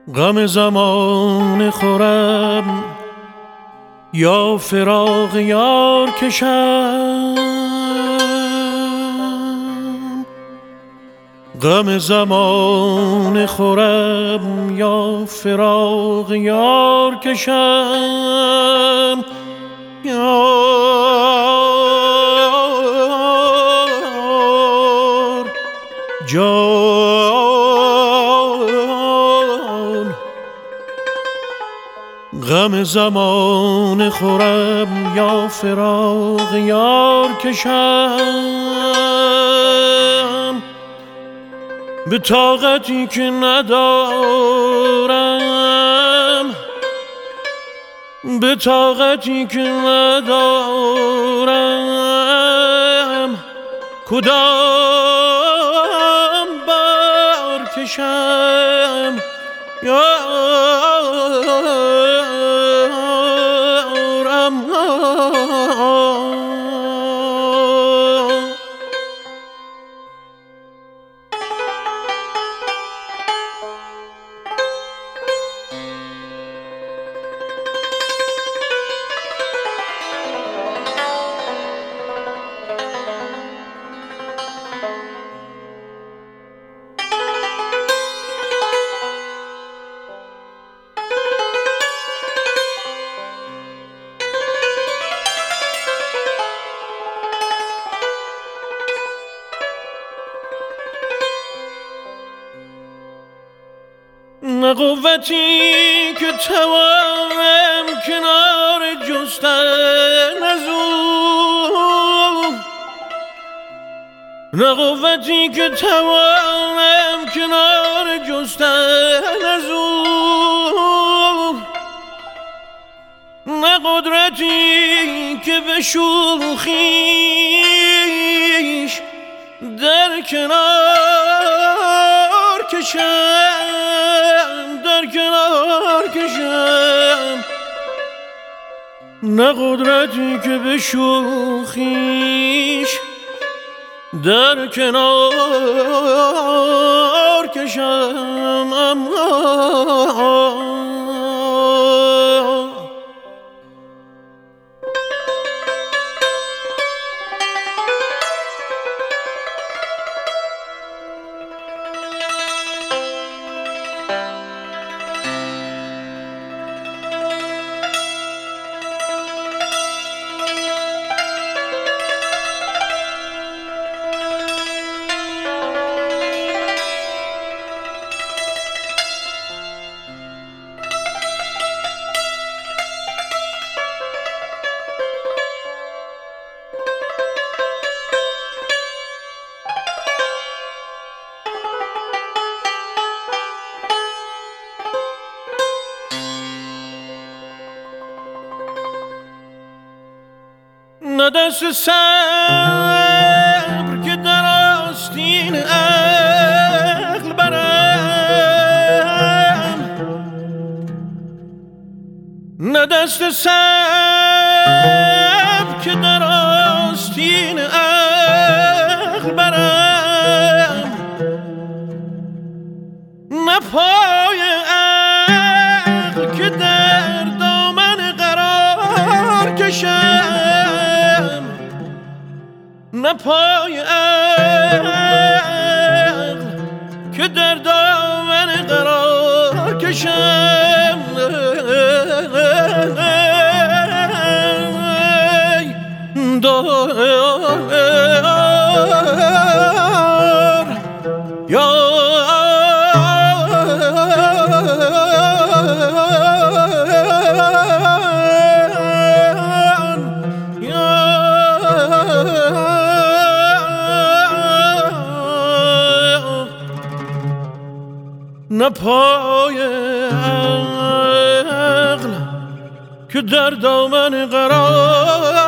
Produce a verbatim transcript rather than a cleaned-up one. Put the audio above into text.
غم زمان خورم یا فراق یار کشم، غم زمان خورم یا فراق یار کشم، یار جان، غم زمان خورم یا فراق یار کشم، به طاقتی که ندارم، به طاقتی که ندارم، کدام بار کشم، یارم نه قوتی که توانم کنار جستن از او، نه قوتی که توانم کنار جستن از او، نه قدرتی که به شوخیش در کنار کشم، در کنار کشم، نه قدرتی که به شوخیش در کنار کشم. نه دست صبر که در آستین عقل برم، نه دست صبر که در آستین عقل برم، نه پای عقل که در دامن قرار کشم، نه پای عقل که در دامن قرار کشم، دار یار نه پای عقل که در دامن قرار